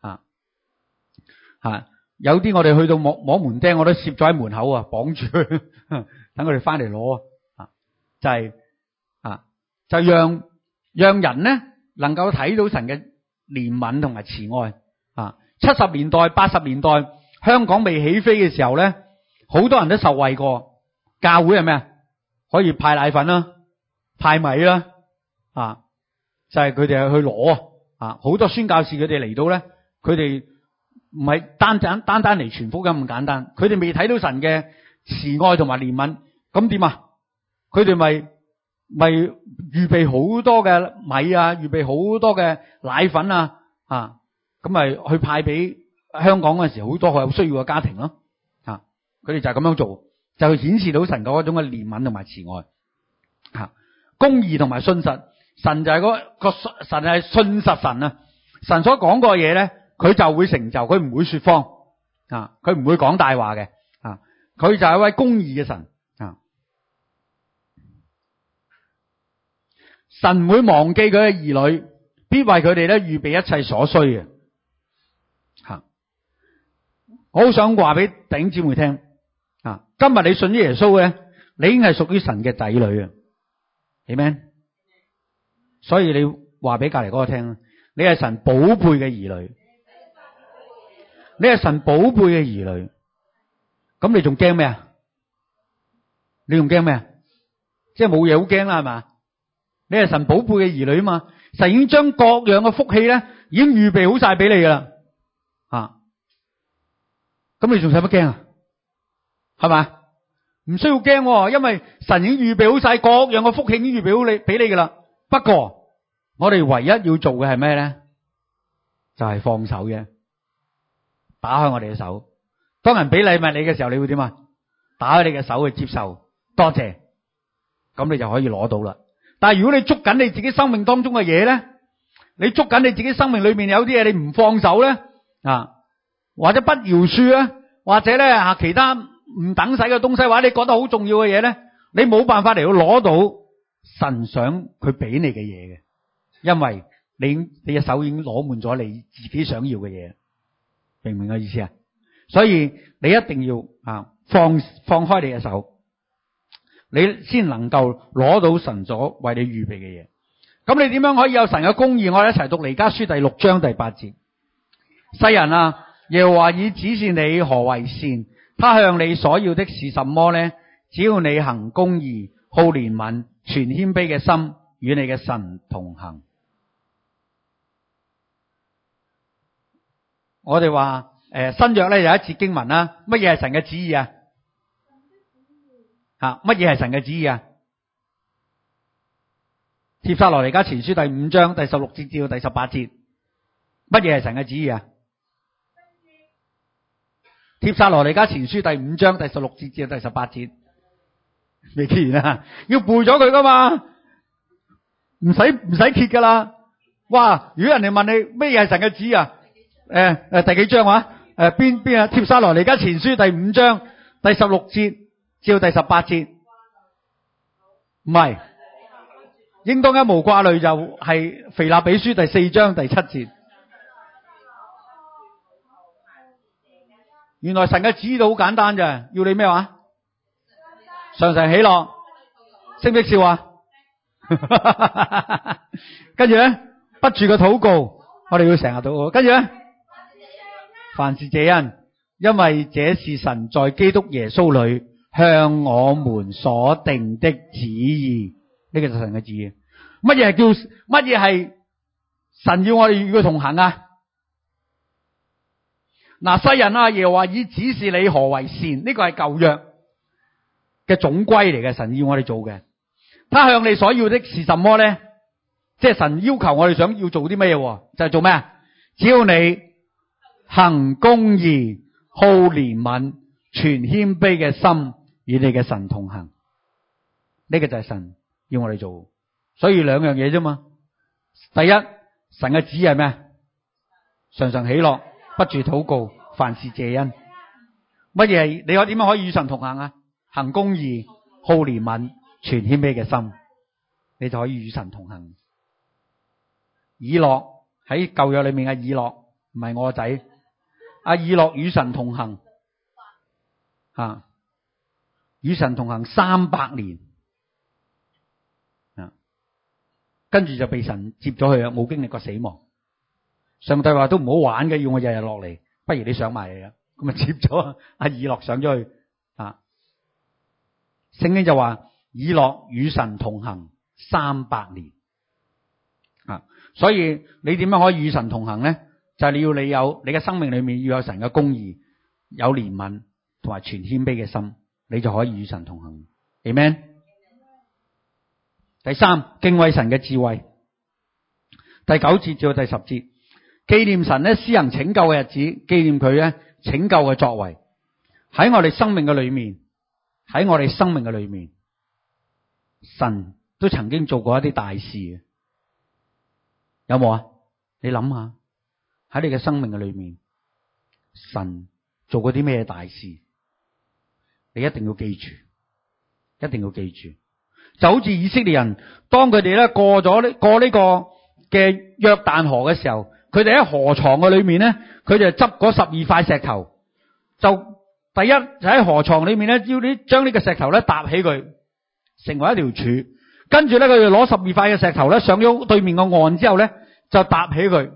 有啲我哋去到摸門釘，我都攝咗喺門口綁住佢，等佢哋翻嚟攞就係就讓人咧能夠睇到神嘅憐憫同埋慈愛。70年代、80年代香港未起飛嘅時候咧，好多人都受惠過。教會係咩啊？可以派奶粉啦，派米啦，就係佢哋去攞好多宣教士佢哋嚟到咧，佢哋唔係單單嚟傳福音咁簡單，佢哋未睇到神嘅慈愛同埋憐憫，咁點啊？佢哋咪預備好多嘅米預備好多嘅奶粉咁咪去派俾香港嗰陣時好多有需要嘅家庭咯。佢哋就係咁樣做，就顯示到神嗰種嘅憐憫同埋慈愛。公義同埋信實，神就係神係信實神啊！神所講過嘅嘢咧，佢就會成就，佢唔會說謊佢唔會講大話嘅佢就係一位公義嘅神神唔會忘記佢嘅兒女，必為佢哋咧預備一切所需嘅。我好想話俾弟兄姊妹聽今日你信咗耶穌咧，你已經係屬於神嘅仔女啊，Amen。所以你話俾隔籬嗰個聽，你係神寶貝嘅兒女，你係神寶貝嘅兒女，咁你仲驚咩啊？你仲驚咩啊？即係冇嘢好驚啦，係嘛？你係神寶貝嘅兒女啊嘛，神已經將各樣嘅福氣咧，已經預備好晒俾你噶啦，咁你仲使乜驚啊？係嘛？唔需要驚，因為神已經預備好晒各樣嘅福氣，已經預備好你俾你噶啦。不過我哋唯一要做嘅係咩咧？就係放手嘅，打開我哋嘅手。當人俾禮物你嘅時候，你會點啊？打開你嘅手去接受，多謝，咁你就可以攞到啦。但係如果你捉緊你自己生命當中嘅嘢咧，你捉緊你自己生命裏面有啲嘢你唔放手咧或者不饒恕咧，或者咧其他唔等使嘅東西，或者你覺得好重要嘅嘢咧，你冇辦法嚟到攞到神想佢俾你嘅嘢嘅，因為你嘅手已經攞滿咗你自己想要嘅嘢，明唔明我意思啊？ 所以你一定要放開你嘅手，你先能夠攞到神所為你預備嘅嘢。咁你點樣可以有神嘅公義？我哋一齊讀彌迦書第6章第8節。世人啊，耶和華已指示你何為善，他向你所要的是什麼呢？只要你行公義，好憐憫，存謙卑嘅心，與你嘅神同行。我哋話新約咧有一節經文啦，乜嘢係神嘅旨意啊？乜嘢係神嘅旨意啊？帖撒羅尼迦前書第5章第16節至到第18節，乜嘢係神嘅旨意啊？帖撒羅尼迦前書第5章第16節至到第18節，未揭完啊？要背咗佢噶嘛？唔使揭噶啦。哇！如果人哋問你咩嘢係神嘅旨意啊？第幾章啊？邊啊？帖撒羅尼迦前書第5章第16節至到第18節，唔係，應當一無掛慮就係腓立比書第4章第7節。原來神嘅旨意都好簡單咋，要你咩話？常常喜樂，識唔識笑啊？跟住咧，不住嘅禱告，我哋要成日禱告。跟住咧，凡事謝恩，因為這是神在基督耶穌裏向我們所定的旨意。呢個就係神嘅旨意。乜嘢係神要我哋與佢同行啊？世人啊，耶和華已指示你何為善，呢個係舊約嘅總歸嚟嘅，神要我哋做嘅。他向你所要的是什麼呢？即係神要求我哋想要做啲咩嘢？就係做咩啊？只要你行公義，好憐憫，存謙卑嘅心，與你嘅神同行。呢個就係神要我哋做。所以兩樣嘢啫嘛。第一，神嘅旨意係咩？常常喜樂，不住禱告，凡事謝恩。乜嘢係你點樣可以與神同行啊？行公義，好憐憫，存謙卑嘅心，你就可以與神同行。以諾喺舊約裏面嘅以諾，唔係我個仔。以諾與神同行，與神同行300年，跟住就被神接咗去啦，冇經歷過死亡。上帝話都唔好玩嘅，要我日日落嚟，不如你上埋嚟啦。咁啊接咗以諾上咗去。聖經就話以諾與神同行300年。所以你點樣可以與神同行呢？就係你有你嘅生命裏面要有神嘅公義，有憐憫同埋存謙卑嘅心，你就可以與神同行。Amen。第三，敬畏神嘅智慧。第9節至到第10節，紀念神咧施行拯救嘅日子，紀念佢咧拯救嘅作為喺我哋生命嘅裏面，喺我哋生命嘅裏面，神都曾經做過一啲大事嘅，有冇啊？你諗下喺你嘅生命嘅裏面，神做過啲咩大事？你一定要記住，一定要記住。就好似以色列人，當佢哋咧過呢個嘅約旦河嘅時候，佢哋喺河床嘅裏面咧，佢就執嗰12塊石頭，就第一就喺河床裏面咧，要你將呢個石頭咧搭起佢，成為一條柱。跟住咧，佢就攞12塊嘅石頭咧上咗對面個岸之後咧，就搭起佢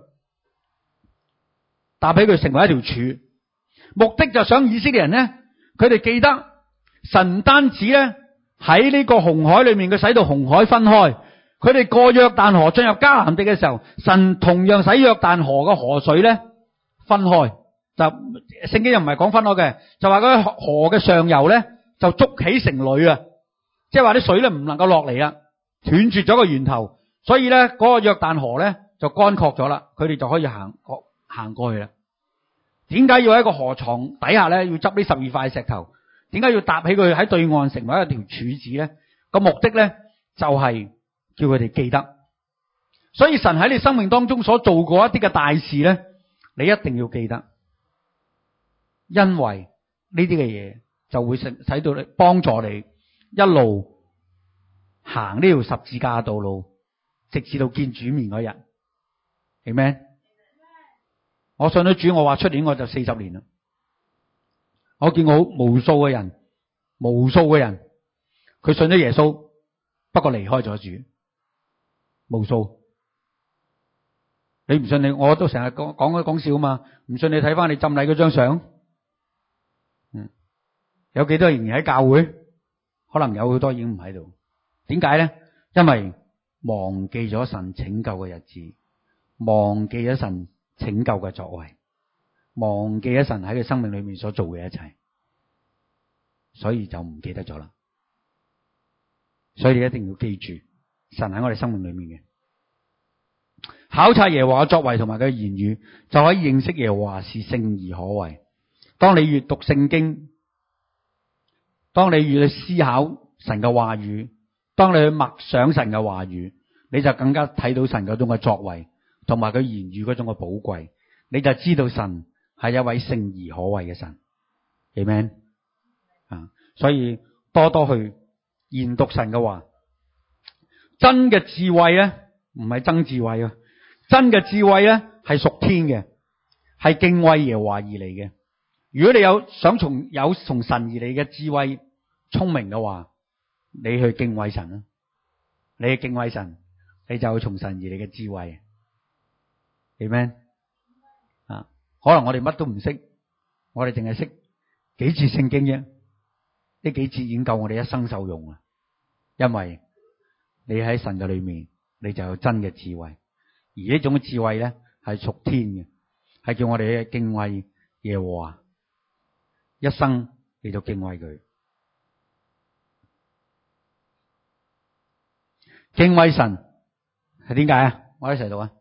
成為一條柱。目的就想以色列人咧，佢哋記得神唔單止咧喺呢個紅海裏面，佢使到紅海分開。佢哋過約旦河進入迦南地嘅時候，神同樣使約旦河嘅河水咧分開。就聖經又唔係講分開嘅，就話嗰河嘅上游咧就築起成壘啊，即係話啲水咧唔能夠落嚟啊，斷絕咗個源頭，所以咧嗰個約旦河咧就乾涸咗啦，佢哋就可以行過去啦。點解要喺個河床底下咧要執呢12塊石頭？點解要搭起佢喺對岸成為一條柱子咧？個目的咧就係叫佢哋記得。所以神喺你生命當中所做過一啲嘅大事咧，你一定要記得，因為呢啲嘅嘢就會使到你幫助你一路行呢條十字架嘅道路，直至到見主面嗰日。Amen。我信咗主，我話出年我就40年啦。 我見過無數嘅人，佢信咗耶穌，不過離開咗主，無數。你唔信我都成日講笑嘛。唔信你睇翻你浸禮嗰張相，有幾多仍然喺教會？可能有好多已經唔喺度。點解咧？因為忘記咗神拯救嘅日子，忘記咗神拯救嘅作為，忘記咗神喺佢生命裏面所做嘅一切，所以就唔記得咗啦。所以你一定要記住，神喺我哋生命裏面嘅。考察耶和華嘅作為同埋佢嘅言語，就可以認識耶和華是聖而可畏。當你閱讀聖經，當你越去思考神嘅話語，當你去默想神嘅話語，你就更加睇到神嗰種嘅作為同埋佢言語嗰種嘅寶貴，你就知道神係一位聖而可畏嘅神。Amen 啊！所以多多去研讀神嘅話。真嘅智慧咧，唔係真智慧啊！真嘅智慧咧係屬天嘅，係敬畏耶和華而嚟嘅。如果你想從神而嚟嘅智慧、聰明嘅話，你去敬畏神啦。你去敬畏神，你就會從神而嚟嘅智慧。Amen 啊！可能我哋乜都唔識，我哋淨係識幾節聖經啫，呢幾節已經夠我哋一生受用啦。因為你喺神嘅裏面，你就有真嘅智慧。而呢種智慧咧係屬天嘅，係叫我哋去敬畏耶和華，一生嚟到敬畏佢。敬畏神係點解啊？我一齊讀啊！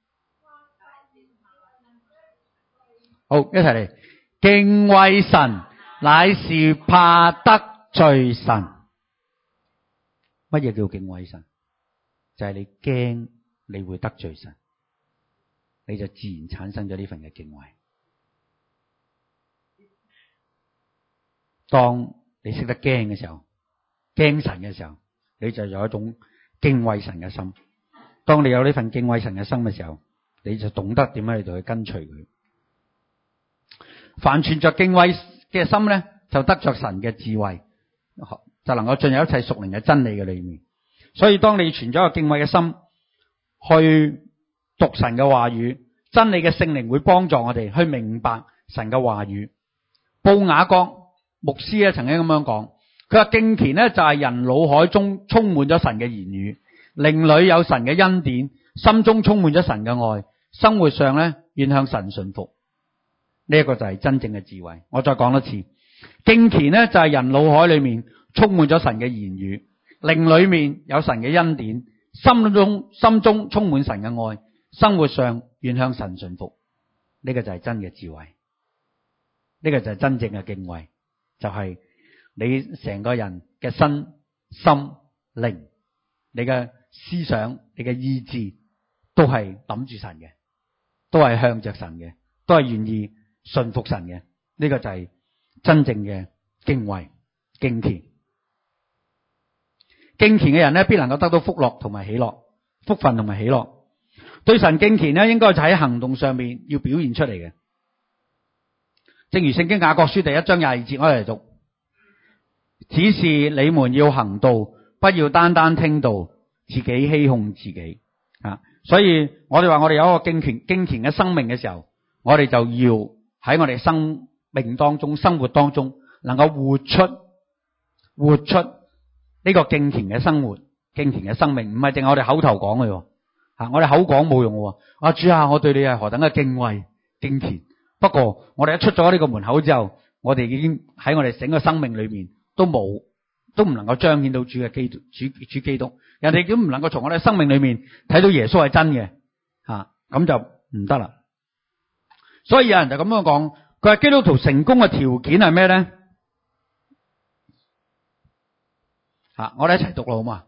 好，一齊嚟。敬畏神乃是怕得罪神。乜嘢叫敬畏神？就係你驚你會得罪神，你就自然產生咗呢份嘅敬畏。當你識得驚嘅時候，驚神嘅時候，你就有一種敬畏神嘅心。當你有呢份敬畏神嘅心嘅時候，你就懂得點樣嚟到去跟隨佢。凡存着敬畏嘅心咧，就得着神嘅智慧，就能夠進入一切屬靈嘅真理嘅裏面。所以當你存咗一個敬畏嘅心去讀神嘅話語，真理嘅聖靈會幫助我哋去明白神嘅話語。布雅各牧師咧曾經咁樣講，佢話敬虔咧就係人腦海中充滿咗神嘅言語，靈裏有神嘅恩典，心中充滿咗神嘅愛，生活上咧願向神順服。呢一個就係真正嘅智慧。我再講多次，敬虔咧就係人腦海裏面充滿咗神嘅言語，靈裏面有神嘅恩典，心中充滿神嘅愛，生活上願向神順服。呢個就係真嘅智慧，呢個就係真正嘅敬畏，就係你成個人嘅身心靈，你嘅思想，你嘅意志都係諗住神嘅，都係向着神嘅，都係願意順服神嘅。呢個就係真正嘅敬畏敬虔。敬虔嘅人咧，必能夠得到福樂同埋喜樂，福分同埋喜樂。對神敬虔咧，應該就喺行動上面要表現出嚟嘅。正如聖經雅各書第1章22節，我哋嚟讀：只是你們要行道，不要單單聽道，自己欺哄自己啊！所以我哋話我哋有一個敬虔嘅生命嘅時候，我哋就要喺我哋生命當中、生活當中，能夠活出呢個敬虔嘅生活、敬虔嘅生命，唔係淨係我哋口頭講嘅。我哋口講冇用嘅。主啊，我對你係何等嘅敬畏敬虔。不過我哋一出咗呢個門口之後，我哋已經喺我哋整個生命裏面都唔能夠彰顯到主基督。人哋都唔能夠從我哋生命裏面睇到耶穌係真嘅，咁就唔得啦。所以有人就咁樣講，佢話基督徒成功嘅條件係咩咧？我哋一齊讀啦，好嘛？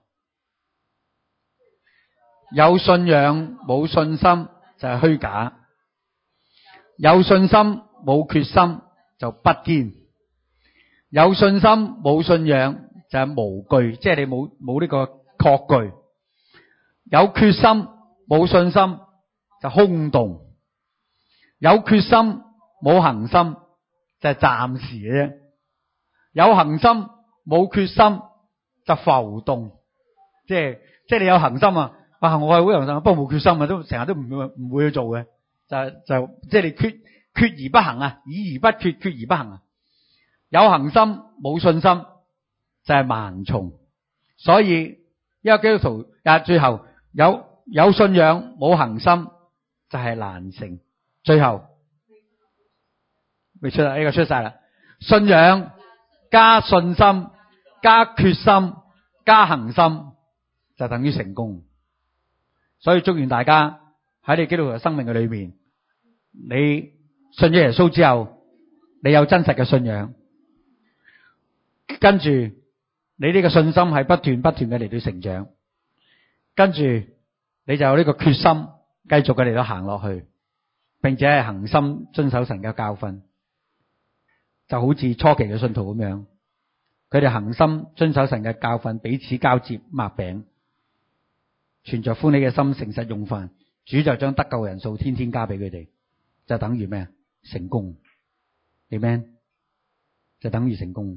有信仰冇信心就係虛假，有信心冇決心就不堅，有信心冇信仰就係無據，即係你冇呢個確據，有決心冇信心就空洞，有決心冇恒心就係暫時嘅啫。有恒心冇決心就浮動，即係你有恒心啊，我係好有恒心，不過冇決心啊，都成日都唔會去做嘅，就即係你決而不行啊，議而不決，決而不行啊。有恒心冇信心就係盲從，所以一個基督徒最後有信仰冇恒心就係難成，最後未出啦，呢個出晒啦，信仰加信心加決心加恒心就等於成功。所以祝願大家喺你基督徒嘅生命嘅裏面，你信咗耶穌之後，你有真實嘅信仰，跟住你呢個信心係不斷嘅嚟到成長，跟住你就有呢個決心繼續嘅嚟到行落去，並且係恒心遵守神嘅教訓，就好似初期嘅信徒咁樣，佢哋恒心遵守神嘅教訓，彼此交接擘餅，存着歡喜嘅心誠實用飯，主就將得救嘅人數天天加俾佢哋，就等於咩啊？成功。Amen， 就等於成功。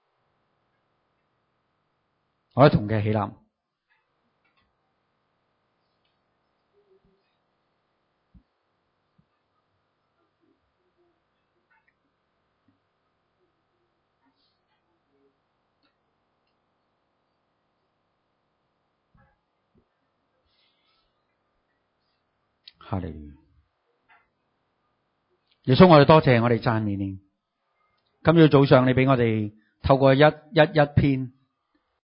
我一同嘅起立，哈利路亞。耶穌，我哋多謝，我哋讚美你。今朝早上你俾我哋透過一篇